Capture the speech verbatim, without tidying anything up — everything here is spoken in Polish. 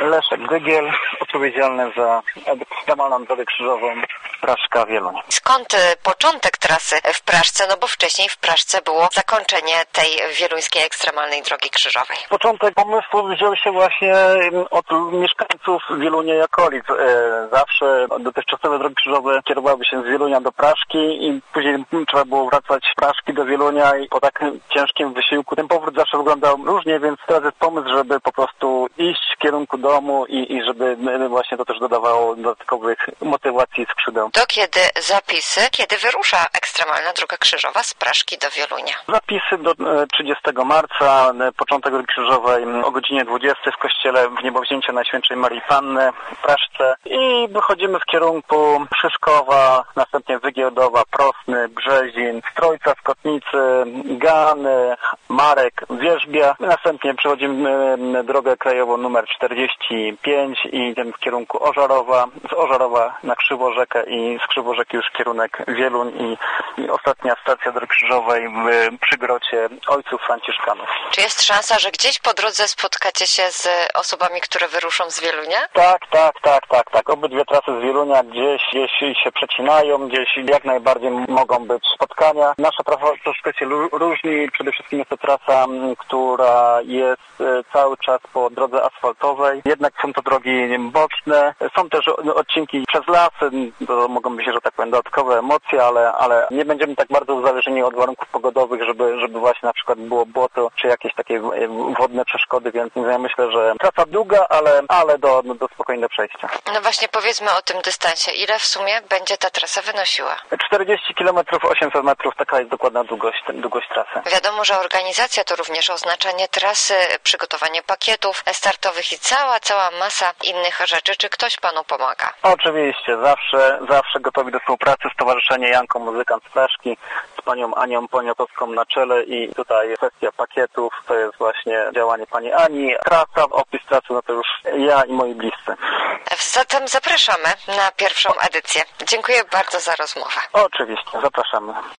Leszek Dygiel, odpowiedzialny za ekstremalną drogę krzyżową Praszka-Wieluń. Skąd początek trasy w Praszce? No bo wcześniej w Praszce było zakończenie tej wieluńskiej ekstremalnej drogi krzyżowej. Początek pomysłu wziął się właśnie od mieszkańców Wielunia i okolic. Zawsze dotychczasowe drogi krzyżowe kierowały się z Wielunia do Praszki i później trzeba było wracać z Praszki do Wielunia i po takim ciężkim wysiłku ten powrót zawsze wyglądał różnie, więc teraz jest pomysł, żeby po prostu iść w kierunku domu i, i żeby właśnie to też dodawało dodatkowych motywacji i skrzydeł. Do kiedy zapisy, kiedy wyrusza ekstremalna droga krzyżowa z Praszki do Wielunia? Zapisy do trzydziestego marca, początek drogi krzyżowej o godzinie dwudziestej w kościele w Niebowzięcia Najświętszej Marii Panny w Praszce i wychodzimy w kierunku Szyszkowa, następnie Wygiełdowa, Prosny, Brzezin, Strojca, Skotnicy, Gany, Marek, Wierzbia. Następnie przechodzimy drogę krajową numer czterdzieści pięć i idziemy w kierunku Ożarowa, z Ożarowa na Krzyworzekę i z Krzyworzeki już kierunek Wieluń i, i ostatnia stacja drogi krzyżowej w Przygrocie Ojców Franciszkanów. Czy jest szansa, że gdzieś po drodze spotkacie się z osobami, które wyruszą z Wielunia? Tak, tak, tak, tak, tak. Obydwie trasy z Wielunia gdzieś, gdzieś się przecinają, gdzieś jak najbardziej mogą być spotkania. Nasza trasa troszkę się różni. Przede wszystkim jest to trasa, która jest cały czas po drodze asfaltowej. Jednak są to drogi boczne. Są też odcinki przez lasy. To mogą być, że tak powiem, dodatkowe emocje, ale, ale nie będziemy tak bardzo uzależnieni od warunków pogodowych, żeby, żeby właśnie na przykład było błoto, czy jakieś takie wodne przeszkody, więc ja myślę, że trasa długa, ale, ale do, do spokojnego przejścia. No właśnie powiedzmy o tym dystansie. Ile w sumie będzie ta trasa wynosiła? czterdzieści kilometrów, osiemset metrów, taka jest dokładna długość, długość trasy. Wiadomo, że organizacja to również oznaczanie trasy, przygotowanie pakietów startowych i cała, cała masa innych rzeczy. Czy ktoś panu pomaga? Oczywiście, zawsze, zawsze gotowi do współpracy. Stowarzyszenie Janko Muzykant z Praszki z panią Anią Poniatowską na czele i tutaj kwestia pakietów, to jest właśnie działanie pani Ani. Trasa, opis trasy, no to już ja i moi bliscy. Zatem zapraszamy na pierwszą edycję. Dziękuję bardzo za rozmowę. Oczywiście, zapraszamy.